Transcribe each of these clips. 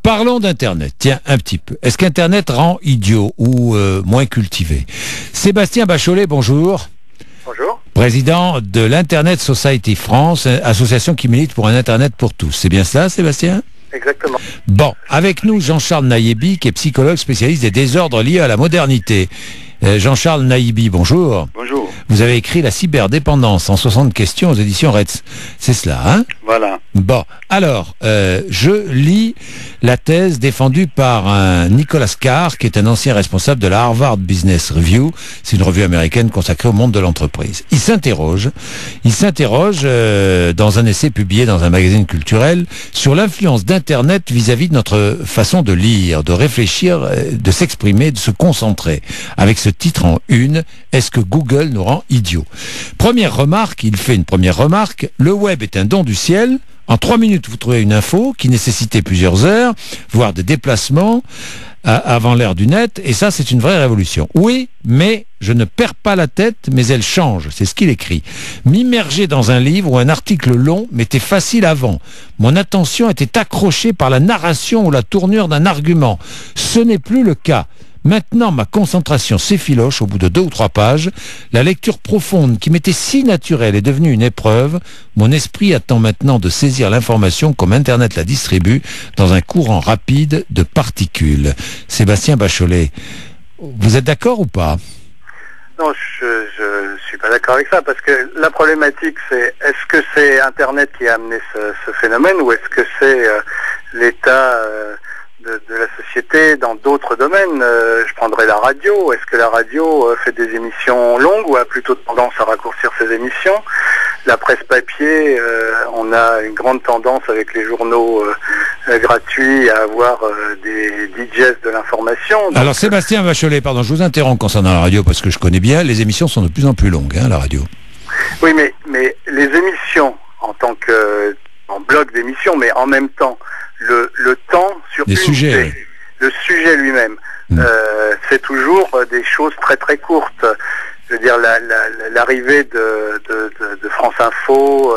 Parlons d'Internet, tiens, un petit peu. Est-ce qu'Internet rend idiot ou moins cultivé? Sébastien Bacholet, bonjour. Bonjour. Président de l'Internet Society France, association qui milite pour un Internet pour tous. C'est bien ça, Sébastien? Exactement. Bon, avec nous, Jean-Charles Naïbi, qui est psychologue spécialiste des désordres liés à la modernité. Jean-Charles Naïbi, bonjour. Bonjour. Vous avez écrit La cyberdépendance en 60 questions aux éditions Retz. C'est cela, hein? Voilà. Bon, alors, je lis la thèse défendue par un Nicolas Carr, qui est un ancien responsable de la Harvard Business Review. C'est une revue américaine consacrée au monde de l'entreprise. Il s'interroge dans un essai publié dans un magazine culturel sur l'influence d'Internet vis-à-vis de notre façon de lire, de réfléchir, de s'exprimer, de se concentrer. Avec ce titre en une, est-ce que Google nous rend idiots? Il fait une première remarque, le web est un don du ciel. En 3 minutes, vous trouvez une info qui nécessitait plusieurs heures, voire des déplacements avant l'ère du net, et ça, c'est une vraie révolution. Oui, mais je ne perds pas la tête, mais elle change, c'est ce qu'il écrit. M'immerger dans un livre ou un article long m'était facile avant. Mon attention était accrochée par la narration ou la tournure d'un argument. Ce n'est plus le cas. Maintenant, ma concentration s'effiloche au bout de 2 ou 3 pages. La lecture profonde qui m'était si naturelle est devenue une épreuve. Mon esprit attend maintenant de saisir l'information comme Internet la distribue dans un courant rapide de particules. Sébastien Bacholet, vous êtes d'accord ou pas? Non, je suis pas d'accord avec ça, parce que la problématique, c'est est-ce que c'est Internet qui a amené ce phénomène, ou est-ce que c'est l'état de la société dans d'autres domaines? Je prendrais la radio. Est-ce que la radio fait des émissions longues ou a plutôt tendance à raccourcir ses émissions? La presse papier, on a une grande tendance avec les journaux gratuits à avoir des digests de l'information. Alors Sébastien Bacholet, pardon, je vous interromps concernant la radio parce que je connais bien, les émissions sont de plus en plus longues, hein, la radio. Oui, mais les émissions en bloc d'émissions, mais en même temps, le temps sur le sujet lui-même, c'est toujours des choses très très courtes. Je veux dire, l'arrivée de France Info,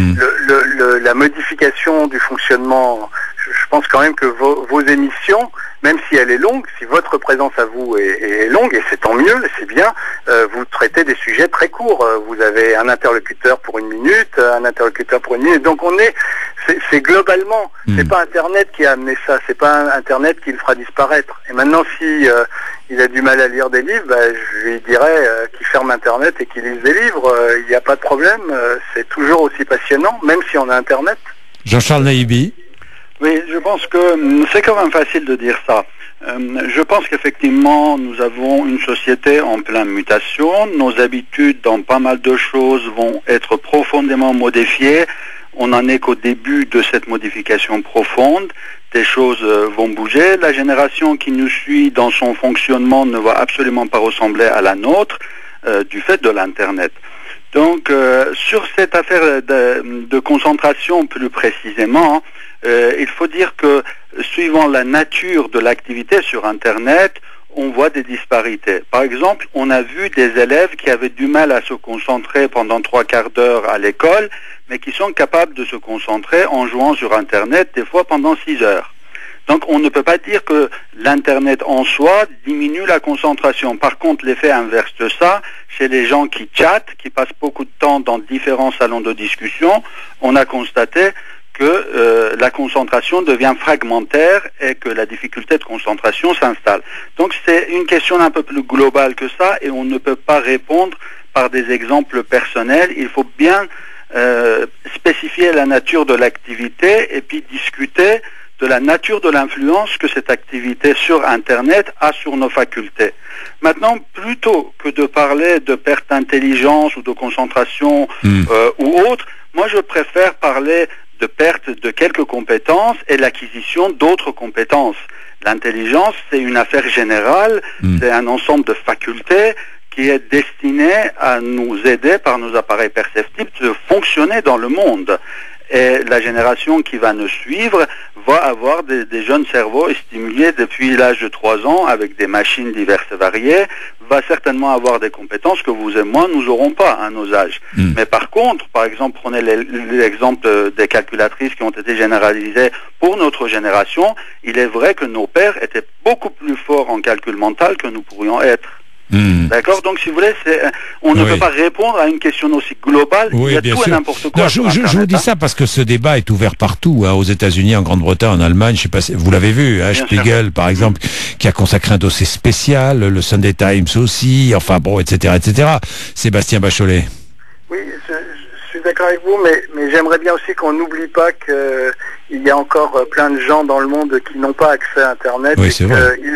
la modification du fonctionnement. Je pense quand même que vos émissions, même si elle est longue, si votre présence à vous est longue, et c'est tant mieux, c'est bien, vous traitez des sujets très courts. Vous avez un interlocuteur pour 1 minute, un interlocuteur pour 1 minute. Donc c'est globalement, c'est pas Internet qui a amené ça, c'est pas Internet qui le fera disparaître. Et maintenant, si il a du mal à lire des livres, je lui dirais qu'il ferme Internet et qu'il lise des livres. Il n'y a pas de problème, c'est toujours aussi passionnant, même si on a Internet. Jean-Charles Naïbi. Oui, je pense que c'est quand même facile de dire ça. Je pense qu'effectivement, nous avons une société en pleine mutation. Nos habitudes dans pas mal de choses vont être profondément modifiées. On n'en est qu'au début de cette modification profonde. Des choses vont bouger. La génération qui nous suit dans son fonctionnement ne va absolument pas ressembler à la nôtre du fait de l'Internet. Donc, sur cette affaire de concentration plus précisément, il faut dire que suivant la nature de l'activité sur Internet, on voit des disparités. Par exemple, on a vu des élèves qui avaient du mal à se concentrer pendant 3/4 d'heure à l'école, mais qui sont capables de se concentrer en jouant sur Internet, des fois pendant 6 heures. Donc on ne peut pas dire que l'Internet en soi diminue la concentration. Par contre, l'effet inverse de ça, chez les gens qui chattent, qui passent beaucoup de temps dans différents salons de discussion, on a constaté que la concentration devient fragmentaire et que la difficulté de concentration s'installe. Donc c'est une question un peu plus globale que ça, et on ne peut pas répondre par des exemples personnels. Il faut bien spécifier la nature de l'activité et puis discuter de la nature de l'influence que cette activité sur Internet a sur nos facultés. Maintenant, plutôt que de parler de perte d'intelligence ou de concentration ou autre, moi je préfère parler de perte de quelques compétences et l'acquisition d'autres compétences. L'intelligence, c'est une affaire générale, c'est un ensemble de facultés qui est destiné à nous aider par nos appareils perceptibles de fonctionner dans le monde. Et la génération qui va nous suivre va avoir des jeunes cerveaux stimulés depuis l'âge de 3 ans avec des machines diverses et variées, va certainement avoir des compétences que vous et moi, nous n'aurons pas à nos âges. Mais par contre, par exemple, prenez l'exemple des calculatrices qui ont été généralisées pour notre génération, il est vrai que nos pères étaient beaucoup plus forts en calcul mental que nous pourrions être. D'accord. Donc, si vous voulez, on ne peut pas répondre à une question aussi globale. Il y a tout et n'importe quoi. Non, je vous dis ça parce que ce débat est ouvert partout, aux États-Unis, en Grande-Bretagne, en Allemagne. Je sais pas, vous l'avez vu, Spiegel, par exemple, qui a consacré un dossier spécial, le Sunday Times aussi, enfin bon, etc., etc. Sébastien Bacholet. Oui, je suis d'accord avec vous, mais j'aimerais bien aussi qu'on n'oublie pas qu'il y a encore plein de gens dans le monde qui n'ont pas accès à Internet. Oui, c'est vrai.